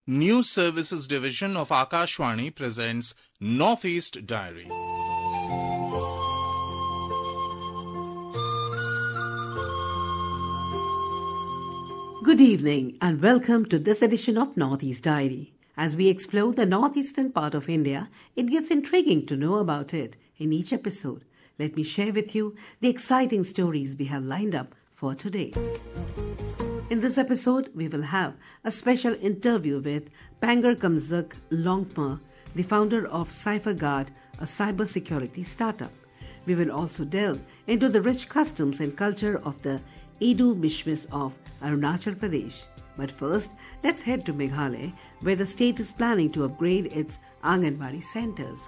News Services Division of Akashvani presents Northeast Diary. Good evening and welcome to this edition of Northeast Diary. As we explore the northeastern part of India, it gets intriguing to know about it in each episode. Let me share with you the exciting stories we have lined up for today. In this episode, we will have a special interview with Pangar Kamzak Longma, the founder of CypherGuard, a cybersecurity startup. We will also delve into the rich customs and culture of the Idu Mishmis of Arunachal Pradesh. But first, let's head to Meghalaya, where the state is planning to upgrade its Anganwadi centers.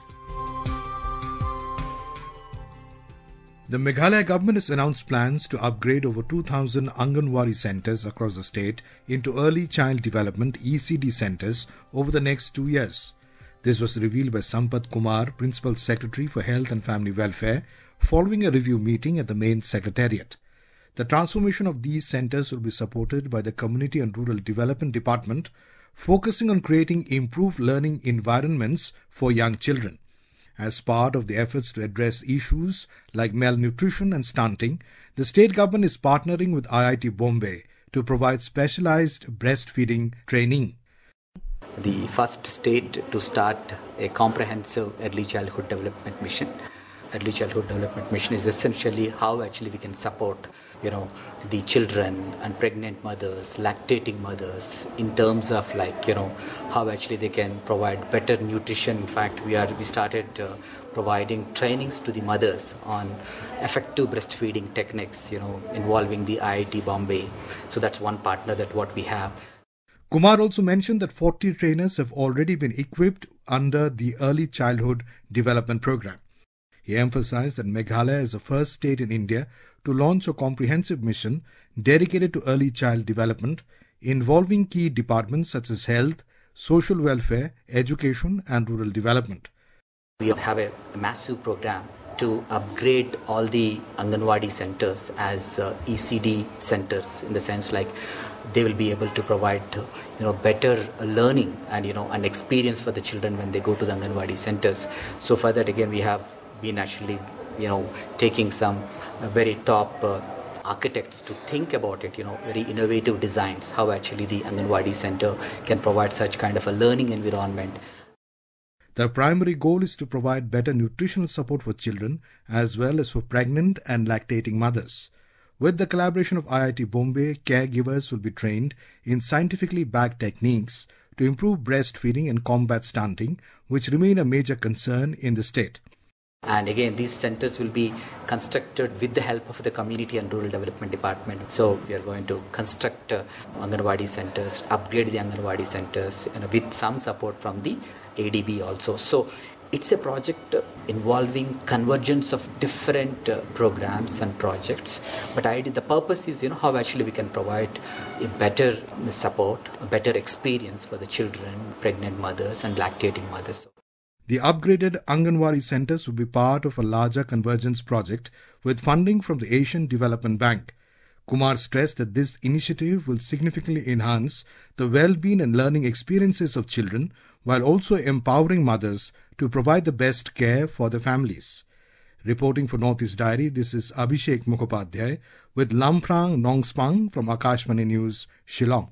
The Meghalaya government has announced plans to upgrade over 2,000 Anganwadi centers across the state into Early Child Development ECD centers over the next 2 years. This was revealed by Sampath Kumar, Principal Secretary for Health and Family Welfare, following a review meeting at the main secretariat. The transformation of these centers will be supported by the Community and Rural Development Department, focusing on creating improved learning environments for young children. As part of the efforts to address issues like malnutrition and stunting, the state government is partnering with IIT Bombay to provide specialized breastfeeding training. The first state to start a comprehensive early childhood development mission. Early childhood development mission is essentially how actually we can support the children and pregnant mothers, lactating mothers, in terms of how actually they can provide better nutrition. In fact, we started providing trainings to the mothers on effective breastfeeding techniques, involving the IIT Bombay. So that's one partner that what we have. Kumar also mentioned that 40 trainers have already been equipped under the Early Childhood Development Program. He emphasized that Meghalaya is the first state in India to launch a comprehensive mission dedicated to early child development, involving key departments such as health, social welfare, education and rural development. We have a massive program to upgrade all the Anganwadi centers as ECD centers, in the sense like they will be able to provide better learning and an experience for the children when they go to the Anganwadi centers. So for that, again, we have been actually taking some very top architects to think about it, very innovative designs, how actually the Anganwadi center can provide such kind of a learning environment. The primary goal is to provide better nutritional support for children as well as for pregnant and lactating mothers. With the collaboration of IIT Bombay, caregivers will be trained in scientifically backed techniques to improve breastfeeding and combat stunting, which remain a major concern in the state. And again, these centers will be constructed with the help of the Community and Rural Development Department. So we are going to construct Anganwadi centers, upgrade the Anganwadi centers with some support from the ADB also. So it's a project involving convergence of different programs and projects. But the purpose is how actually we can provide a better support, a better experience for the children, pregnant mothers and lactating mothers. The upgraded Anganwadi centers will be part of a larger convergence project with funding from the Asian Development Bank. Kumar stressed that this initiative will significantly enhance the well-being and learning experiences of children while also empowering mothers to provide the best care for their families. Reporting for Northeast Diary, this is Abhishek Mukhopadhyay with Lamprang Nongspang from Akashvani News, Shillong.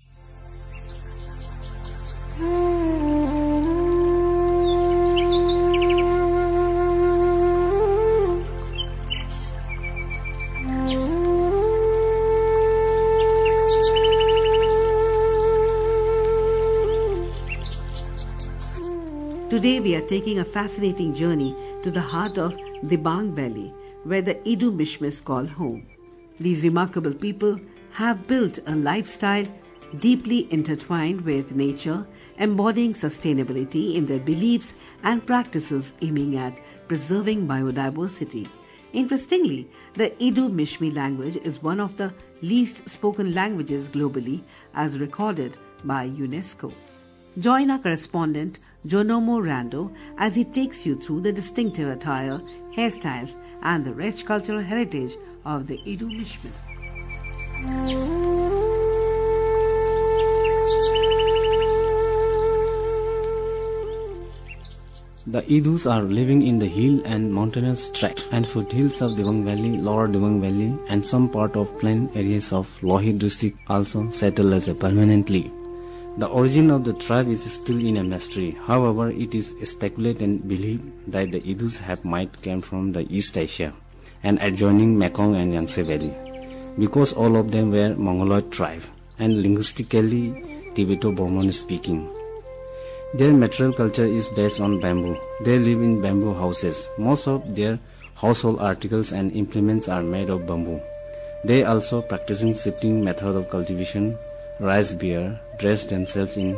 Today we are taking a fascinating journey to the heart of Dibang Valley, where the Idu Mishmis call home. These remarkable people have built a lifestyle deeply intertwined with nature, embodying sustainability in their beliefs and practices aiming at preserving biodiversity. Interestingly, the Idu Mishmi language is one of the least spoken languages globally as recorded by UNESCO. Join our correspondent Jonomo Rando as he takes you through the distinctive attire, hairstyles and the rich cultural heritage of the Idu Mishmis. The Idus are living in the hill and mountainous tract and foothills of Dibang Valley, Lower Dibang Valley, and some part of plain areas of Lohit district also settled as permanently. The origin of the tribe is still in a mystery. However, it is speculated and believed that the Idus might come from the East Asia and adjoining Mekong and Yangtze Valley, because all of them were Mongoloid tribe and linguistically Tibeto-Burman speaking. Their material culture is based on bamboo. They live in bamboo houses. Most of their household articles and implements are made of bamboo. They also practicing shifting method of cultivation, raise beer, dress themselves in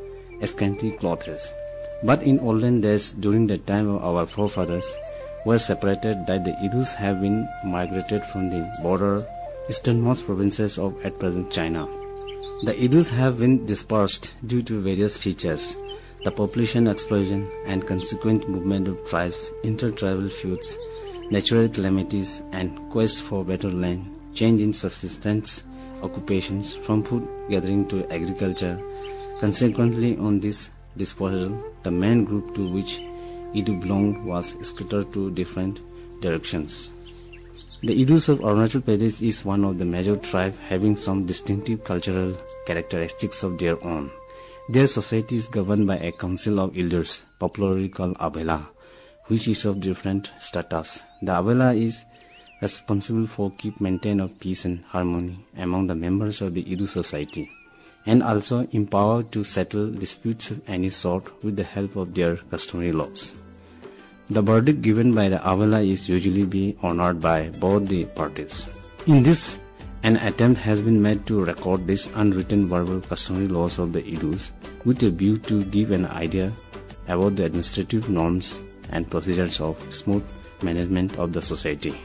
scanty clothes. But in olden days, during the time of our forefathers were separated, that the Idus have been migrated from the border easternmost provinces of at present China. The Idus have been dispersed due to various features: the population explosion and consequent movement of tribes, inter-tribal feuds, natural calamities, and quest for better land, change in subsistence occupations from food gathering to agriculture. Consequently, on this dispersal, the main group to which Idu belonged was scattered to different directions. The Idus of Arunachal Pradesh is one of the major tribes having some distinctive cultural characteristics of their own. Their society is governed by a council of elders, popularly called Abela, which is of different status. The Abela is responsible for maintain of peace and harmony among the members of the Idu society, and also empowered to settle disputes of any sort with the help of their customary laws. The verdict given by the Abela is usually be honored by both the parties. In this, an attempt has been made to record these unwritten verbal customary laws of the Idus with a view to give an idea about the administrative norms and procedures of smooth management of the society.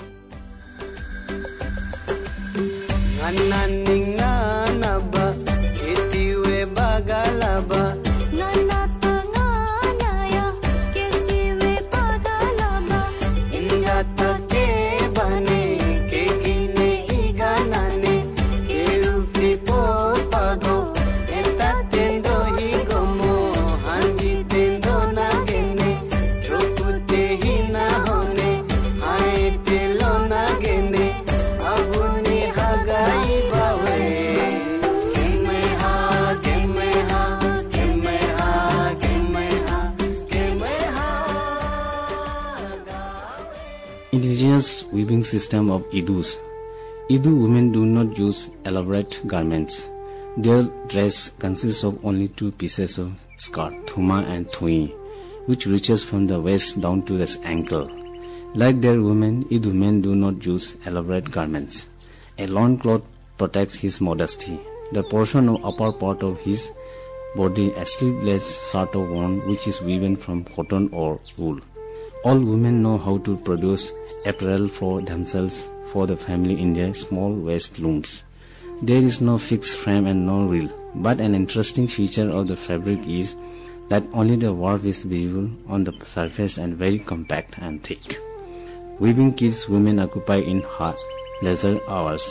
Indigenous weaving system of Idus. Idu women do not use elaborate garments. Their dress consists of only two pieces of skirt, thuma and thui, which reaches from the waist down to the ankle. Like their women, Idu men do not use elaborate garments. A loincloth protects his modesty. The portion of upper part of his body, a sleeveless shirt or worn, which is woven from cotton or wool. All women know how to produce apparel for themselves, for the family in their small waist looms. There is no fixed frame and no reel, but an interesting feature of the fabric is that only the warp is visible on the surface and very compact and thick. Weaving keeps women occupied in hard leisure hours.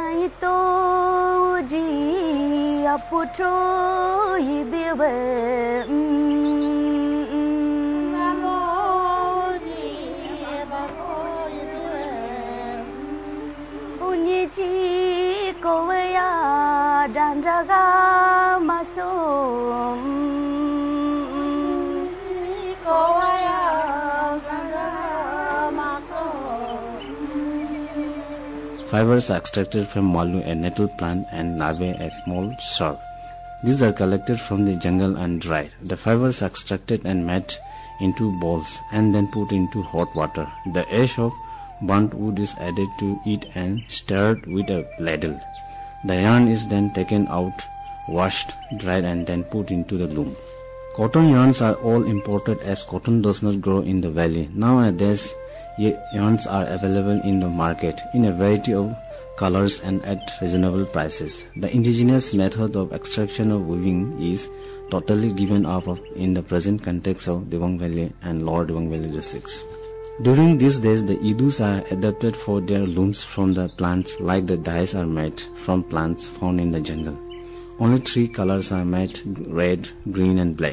Fibers are extracted from malu, a nettle plant, and nabe, a small shrub. These are collected from the jungle and dried. The fibers are extracted and made into balls and then put into hot water. The ash of burnt wood is added to it and stirred with a ladle. The yarn is then taken out, washed, dried, and then put into the loom. Cotton yarns are all imported as cotton does not grow in the valley. Nowadays, yarns are available in the market in a variety of colors and at reasonable prices. The indigenous method of extraction of weaving is totally given up in the present context of Dibang Valley and Lower Dibang Valley districts. During these days, the Idus are adapted for their looms from the plants, like the dyes are made from plants found in the jungle. Only three colors are made: red, green and black.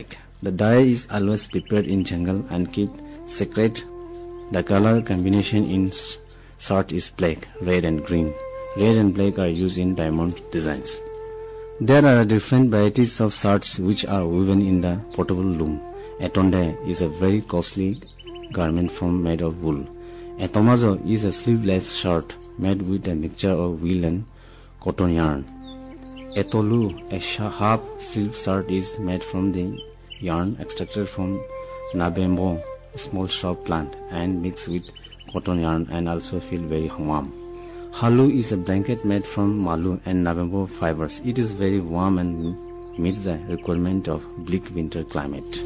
The dye is always prepared in jungle and kept secret. The color combination in shirt is black, red and green. Red and black are used in diamond designs. There are different varieties of shirts which are woven in the portable loom. A tonde is a very costly garment made of wool. A tomazo is a sleeveless shirt made with a mixture of wool and cotton yarn. A tolu, a half silk shirt, is made from the yarn extracted from nabembo, a small shrub plant, and mixed with cotton yarn and also feel very warm. Halu is a blanket made from malu and nabembo fibers. It is very warm and meets the requirement of bleak winter climate.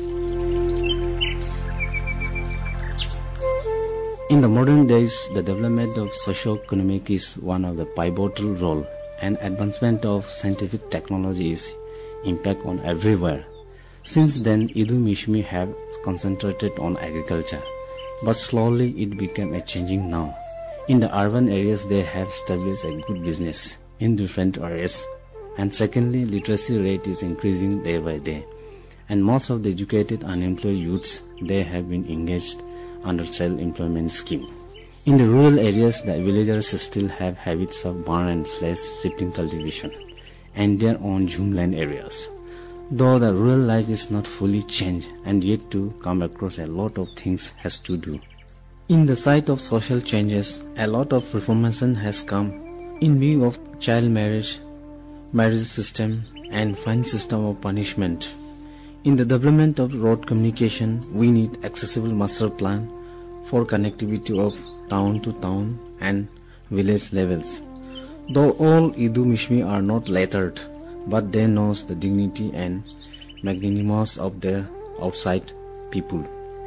In the modern days, the development of socio-economic is one of the pivotal role, and advancement of scientific technology is impact on everywhere. Since then, Idu Mishmi have concentrated on agriculture, but slowly it became a changing now. In the urban areas, they have established a good business in different areas, and secondly, literacy rate is increasing day by day, and most of the educated unemployed youths, they have been engaged under self-employment scheme. In the rural areas, the villagers still have habits of barn and slash shifting cultivation and their own zoomland areas. Though the rural life is not fully changed and yet to come across a lot of things has to do. In the sight of social changes, a lot of reformation has come in view of child marriage system and fine system of punishment. In the development of road communication, we need accessible master plan for connectivity of town to town and village levels. Though all Idu Mishmi are not lettered, but they know the dignity and magnanimous of their outside people.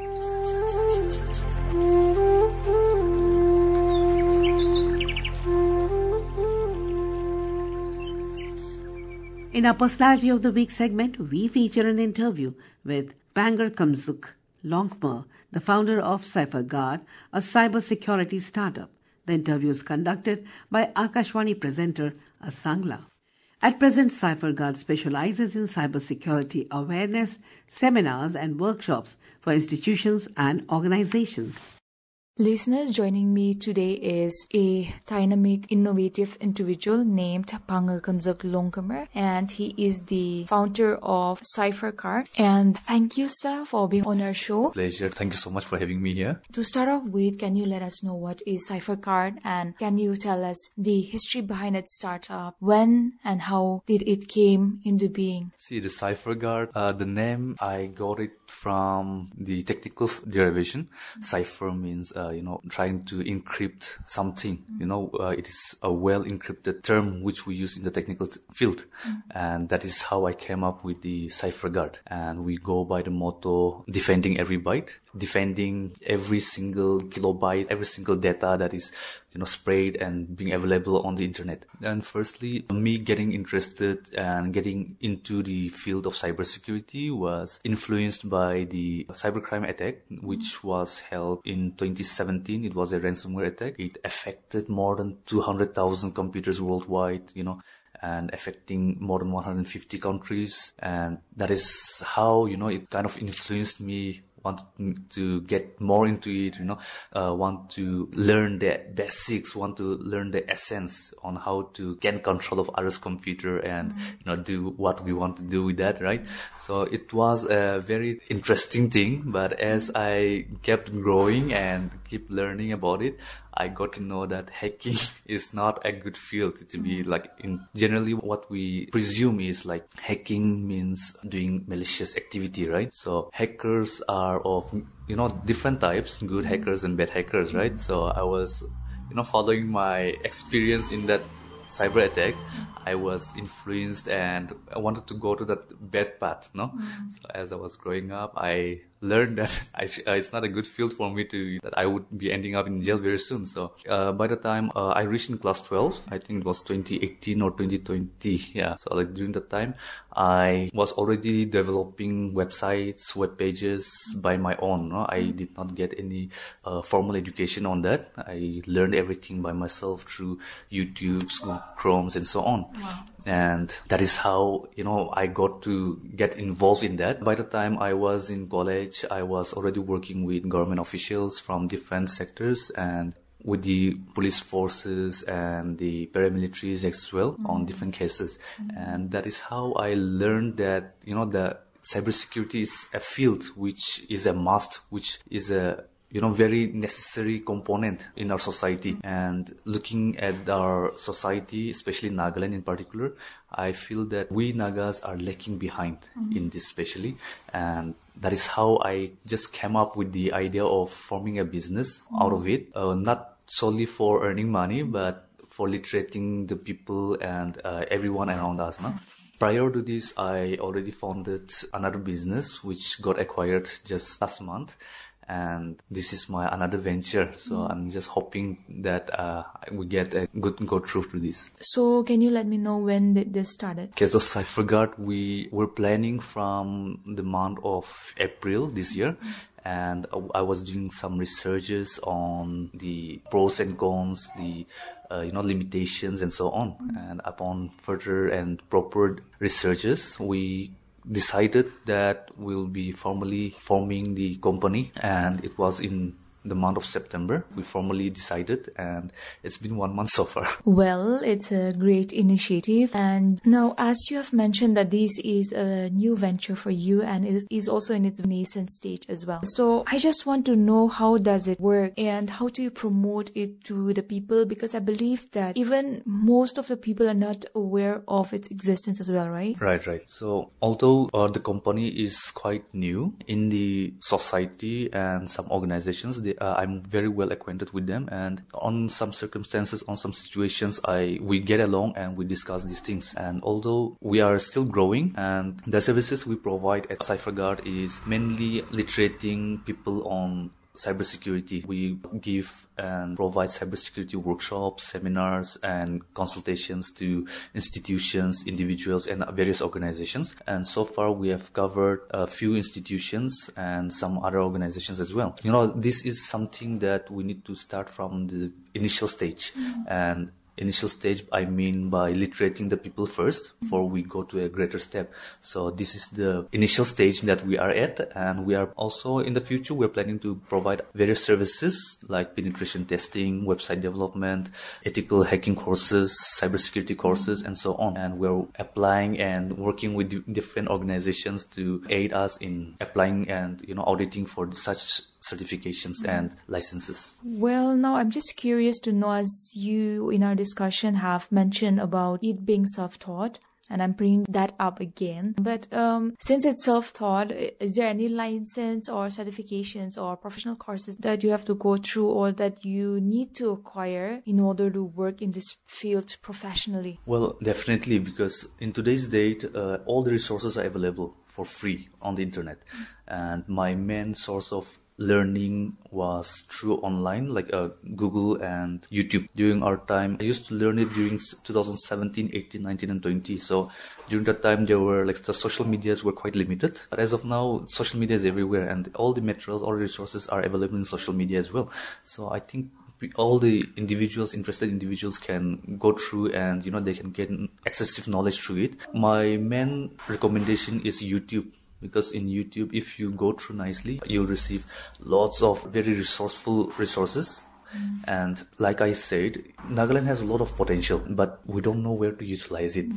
In our Personality of the Week segment, we feature an interview with Pangar Kamzuk Longmer, the founder of CipherGuard, a cybersecurity startup. The interview is conducted by Akashwani presenter Asangla. At present, CipherGuard specializes in cybersecurity awareness, seminars and workshops for institutions and organizations. Listeners, joining me today is a dynamic, innovative individual named Pangar Kamzuk Longmer, and he is the founder of CipherGuard. And thank you, sir, for being on our show. Pleasure. Thank you so much for having me here. To start off with, can you let us know what is CipherGuard, and can you tell us the history behind its startup? When and how did it came into being? See, the CipherGuard, the name, I got it from the technical derivation. Cipher means trying to encrypt something. It is a well encrypted term which we use in the technical field. And that is how I came up with the CipherGuard. And we go by the motto, defending every byte, defending every single kilobyte, every single data that is spread and being available on the internet. And firstly, me getting interested and getting into the field of cybersecurity was influenced by the cybercrime attack, which was held in 2017. It was a ransomware attack. It affected more than 200,000 computers worldwide, and affecting more than 150 countries. And that is how, it kind of influenced me, wanted to get more into it, want to learn the basics, want to learn the essence on how to gain control of others' computer and, do what we want to do with that, right? So it was a very interesting thing, but as I kept growing and keep learning about it, I got to know that hacking is not a good field to be generally what we presume is hacking means doing malicious activity, right? So hackers are of, different types, good hackers and bad hackers, right? So I was, following my experience in that cyber attack, I was influenced and I wanted to go to that bad path, So as I was growing up, I learned that it's not a good field for me that I would be ending up in jail very soon. So by the time I reached in class 12, I think it was 2018 or 2020. Yeah. So during that time, I was already developing websites, web pages by my own. I did not get any formal education on that. I learned everything by myself through YouTube, Chromes, and so on. Wow. And that is how, I got to get involved in that. By the time I was in college, I was already working with government officials from different sectors and with the police forces and the paramilitaries as well on different cases. And that is how I learned that, the cybersecurity is a field which is a must, which is a very necessary component in our society. And looking at our society, especially Nagaland in particular, I feel that we Nagas are lacking behind in this especially. And that is how I just came up with the idea of forming a business out of it, not solely for earning money, but for literating the people and everyone around us. No? Prior to this, I already founded another business which got acquired just last month. And this is my another venture. So I'm just hoping that we get a good go through to this. So can you let me know when did this started? Okay, so CypherGuard, we were planning from the month of April this year. And I was doing some researches on the pros and cons, the limitations and so on. And upon further and proper researches, we decided that we'll be formally forming the company, and it was in the month of September we formally decided, and it's been 1 month so far. Well, it's a great initiative. And now, as you have mentioned that this is a new venture for you and it is also in its nascent stage as well. So I just want to know, how does it work and how do you promote it to the people? Because I believe that even most of the people are not aware of its existence as well, right? Right. So although the company is quite new in the society and some organizations, I'm very well acquainted with them, and on some circumstances, on some situations, we get along and we discuss these things. And although we are still growing, and the services we provide at CypherGuard is mainly literating people on cybersecurity. We give and provide cybersecurity workshops, seminars, and consultations to institutions, individuals, and various organizations. And so far, we have covered a few institutions and some other organizations as well. This is something that we need to start from the initial stage. And initial stage, I mean by literating the people first before we go to a greater step. So this is the initial stage that we are at, and we are also in the future, we're planning to provide various services like penetration testing, website development, ethical hacking courses, cybersecurity courses, and so on. And we're applying and working with different organizations to aid us in applying and auditing for such certifications and licenses. Well, now I'm just curious to know, as you in our discussion have mentioned about it being self-taught, and I'm bringing that up again. But since it's self-taught, is there any license or certifications or professional courses that you have to go through or that you need to acquire in order to work in this field professionally? Well, definitely, because in today's date, all the resources are available for free on the internet. And my main source of learning was through online, like Google and YouTube. During our time, I used to learn it during 2017, 18, 19, and 20. So during that time, there were the social medias were quite limited. But as of now, social media is everywhere, and all the materials, all the resources are available in social media as well. So I think all the interested individuals can go through and, they can get excessive knowledge through it. My main recommendation is YouTube. Because in YouTube, if you go through nicely, you'll receive lots of very resourceful resources. And like I said, Nagaland has a lot of potential, but we don't know where to utilize it,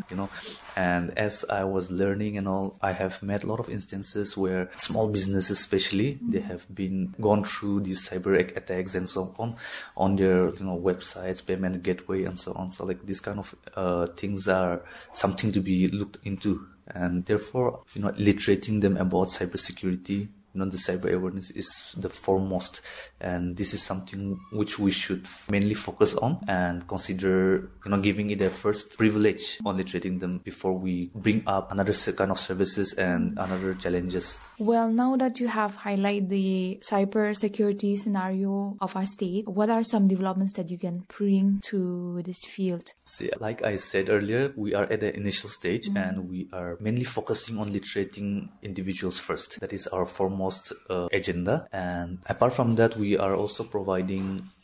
And as I was learning and all, I have met a lot of instances where small businesses especially, they have been gone through these cyber attacks and so on their, websites, payment gateway and so on. So these kind of things are something to be looked into. And therefore, literating them about cybersecurity, the cyber awareness is the foremost. And this is something which we should mainly focus on and consider, giving it a first privilege on literating them before we bring up another kind of services and another challenges. Well, now that you have highlighted the cyber security scenario of our state, what are some developments that you can bring to this field? See, like I said earlier, we are at the initial stage and we are mainly focusing on literating individuals first. That is our foremost agenda. And apart from that, we are also providing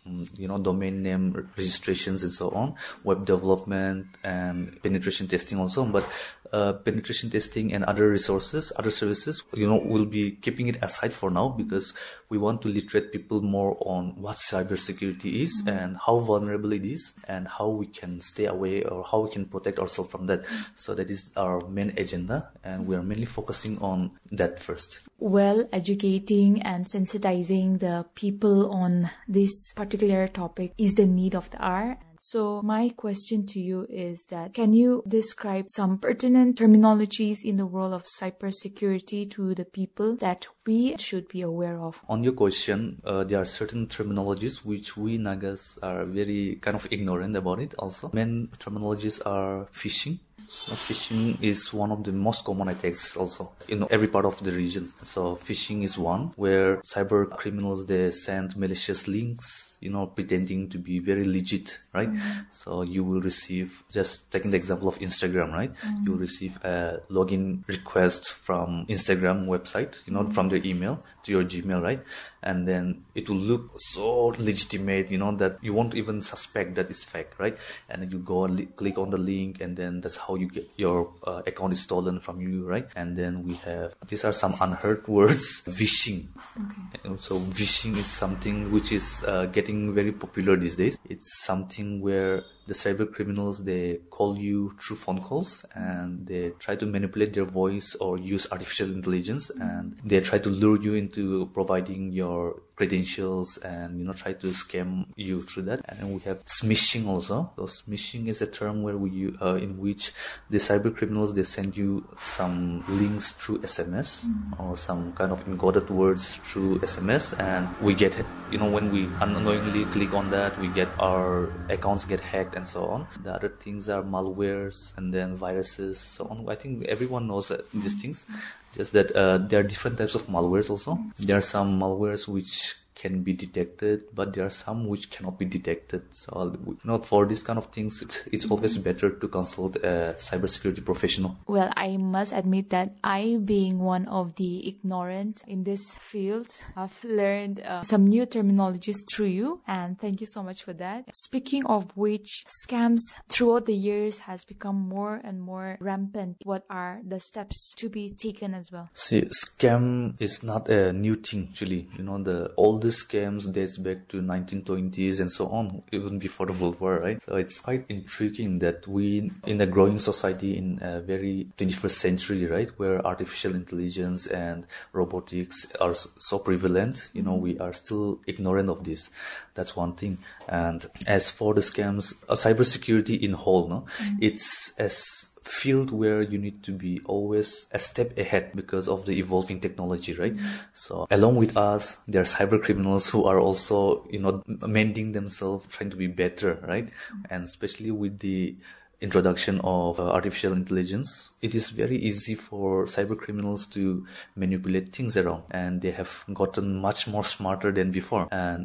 domain name registrations and so on, web development and penetration testing also. But penetration testing and other resources, other services, we'll be keeping it aside for now, because we want to literate people more on what cybersecurity is and how vulnerable it is and how we can stay away or how we can protect ourselves from that. So that is our main agenda, and we are mainly focusing on that first. Well, educating and sensitizing the people on this particular topic is the need of the hour. So my question to you is that, can you describe some pertinent terminologies in the world of cybersecurity to the people that we should be aware of? On your question, there are certain terminologies which we Nagas are very kind of ignorant about it also. Main terminologies are phishing. Phishing is one of the most common attacks also in every part of the region. So phishing is one where cyber criminals, they send malicious links, pretending to be very legit, right? So you will receive, just taking the example of Instagram, right? You will receive a login request from Instagram website, from their email to your Gmail, right? And then it will look so legitimate, that you won't even suspect that it's fake, right? And then you go and click on the link, and then that's how you get your account is stolen from you, right? And then we have, these are some unheard words, phishing. Okay. So phishing is something which is getting very popular these days. It's something where the cyber criminals, they call you through phone calls and they try to manipulate their voice or use artificial intelligence, and they try to lure you into providing your credentials and try to scam you through that. And then we have smishing also. So smishing is a term where in which the cyber criminals, they send you some links through SMS or some kind of encoded words through SMS, and we get when we unknowingly click on that, we get our accounts get hacked and so on. The other things are malwares and then viruses, so on. I think everyone knows these things. Just that there are different types of malwares also. There are some malwares which can be detected, but there are some which cannot be detected. So, for these kind of things, it's always better to consult a cybersecurity professional. Well, I must admit that I, being one of the ignorant in this field, I've learned some new terminologies through you, and thank you so much for that. Speaking of which, scams throughout the years has become more and more rampant. What are the steps to be taken as well? See, scam is not a new thing actually. The oldest scams dates back to 1920s and so on, even before the World War, right? So it's quite intriguing that we, in a growing society in a very 21st century, right, where artificial intelligence and robotics are so prevalent, we are still ignorant of this. That's one thing. And as for the scams, cybersecurity in whole, it's as field where you need to be always a step ahead because of the evolving technology, right? So along with us, there are cyber criminals who are also, mending themselves, trying to be better, right? And especially with the introduction of artificial intelligence, it is very easy for cyber criminals to manipulate things around, and they have gotten much more smarter than before. And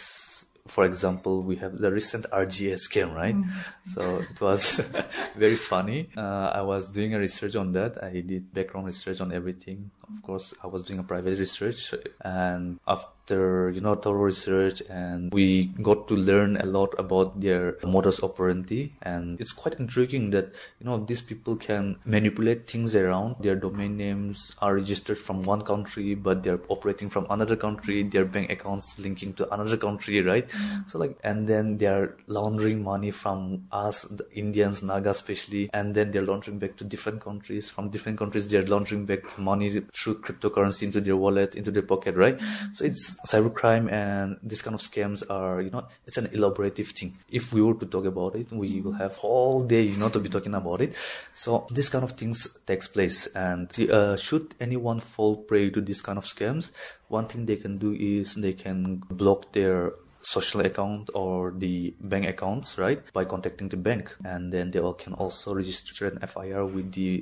for example, we have the recent RGS scam, right? So it was very funny. I was doing a research on that. I did background research on everything. Of course, I was doing a private research, and after thorough research, and we got to learn a lot about their modus operandi. And it's quite intriguing that these people can manipulate things around. Their domain names are registered from one country, but they're operating from another country. Their bank accounts linking to another country, right? So and then they're laundering money from us, the Indians, Naga especially, and then they're laundering back to different countries. From different countries, they're laundering back money through cryptocurrency into their wallet, into their pocket, right? So it's cybercrime, and these kind of scams are, it's an elaborative thing. If we were to talk about it, we will have all day, to be talking about it. So this kind of things takes place, and should anyone fall prey to these kind of scams, one thing they can do is they can block their social account or the bank accounts, right, by contacting the bank. And then they can also register an FIR with the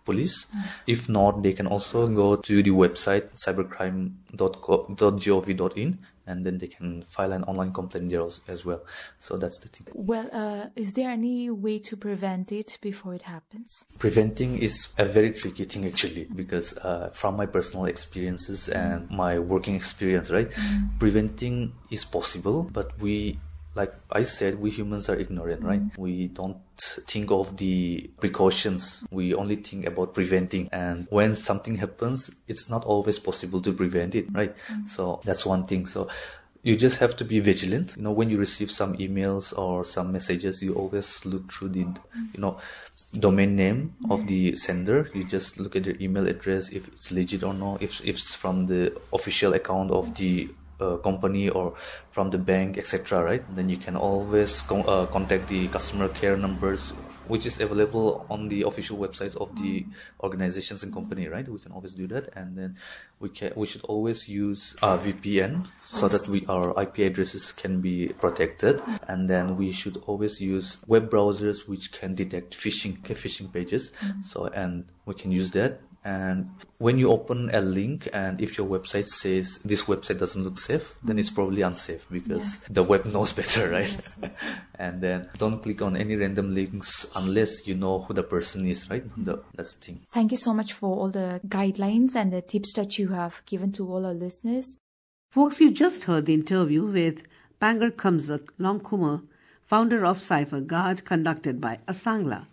police. If not, they can also go to the website cybercrime.gov.in, and then they can file an online complaint there as well. So that's the thing. Well, is there any way to prevent it before it happens? Preventing is a very tricky thing actually, because from my personal experiences and my working experience, right? Preventing is possible, but we, like I said, we humans are ignorant, right? We don't think of the precautions. We only think about preventing. And when something happens, it's not always possible to prevent it, right? So that's one thing. So you just have to be vigilant. When you receive some emails or some messages, you always look through the, domain name of the sender. You just look at their email address, if it's legit or not, if it's from the official account of the company or from the bank, etc., right? Then you can always contact the customer care numbers, which is available on the official websites of the organizations and company, right? We can always do that. And then we should always use VPN so that our IP addresses can be protected. And then we should always use web browsers which can detect phishing pages. And we can use that. And when you open a link, and if your website says this website doesn't look safe, then it's probably unsafe, because the web knows better, right? And then don't click on any random links unless you know who the person is, right? That's the thing. Thank you so much for all the guidelines and the tips that you have given to all our listeners. Folks, you just heard the interview with Pangar Khamzak Longkhumar, founder of Cypher Guard, conducted by Asangla.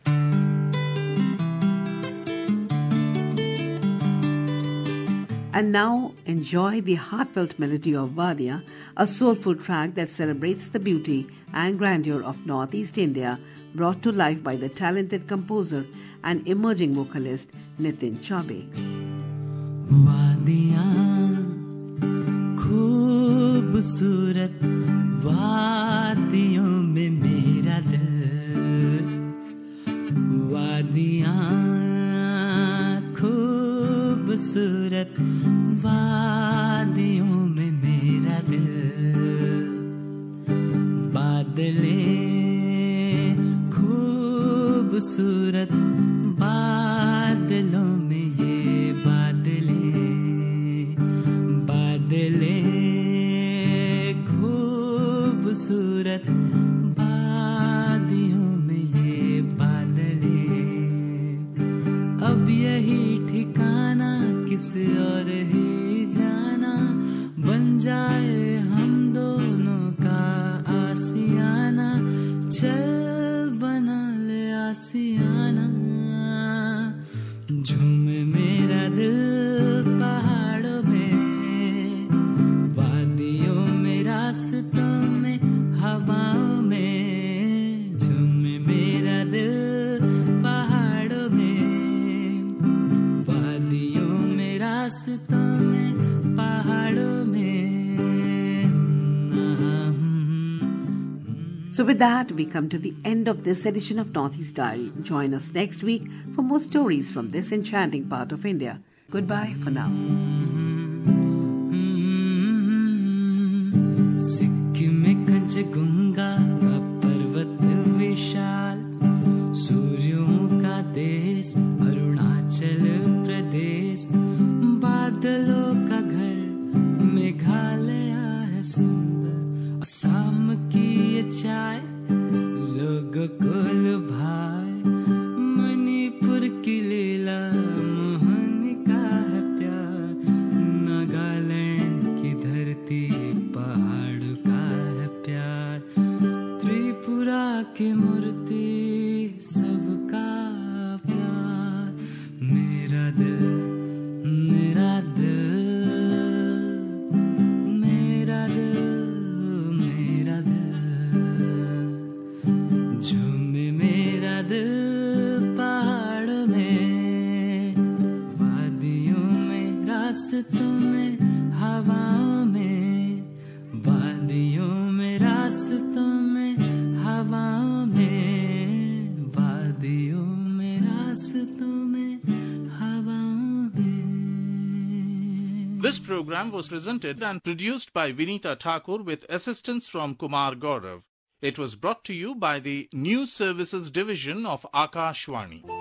And now enjoy the heartfelt melody of Vadia, a soulful track that celebrates the beauty and grandeur of Northeast India, brought to life by the talented composer and emerging vocalist Nitin Chaube. वादियाँ खूबसूरत वादियों में मेरा दिल, वादियाँ खूबसूरत वादियों में मेरा दिल, बादलें खूबसूरत बादलों में ये बादलें खूबसूरत वादियों में ये बादलें, अब यही ठिकाना किस और ही जाना, बन जाए हम दोनों का आसियाना, चल बना ले आसियाना, झूमे मेरा दिल पहाड़ों में, वादियों में रास्तों में हवाओं में, झूमे मेरा दिल पहाड़ों में, वादियों में रास्तों में पहाड़ों में. So with that, we come to the end of this edition of Northeast Diary. Join us next week for more stories from this enchanting part of India. Goodbye for now. Sikkim में कंचगंगा का पर्वत विशाल, सूर्यों का देश अरुणाचल प्रदेश, बादलों का घर मेघालय है सुंदर, असम की ये चाय लोगों को लुभाए, मणिपुर की लीला मोहनी का है प्यार, नागालैंड की धरती पहाड़ का है प्यार, त्रिपुरा की मूर्ति सबका प्यार, मेरा दिल मेरा दिल मेरा दिल मेरा दिल, झूमे मेरा दिल पहाड़ों में, वादियों में रास्तों में हवाओं में, वादियों में रास्तों में हवाओं में, वादियों में रास्तों में हवाओं में. This program was presented and produced by Vinita Thakur with assistance from Kumar Gaurav. It was brought to you by the News Services Division of Akashvani.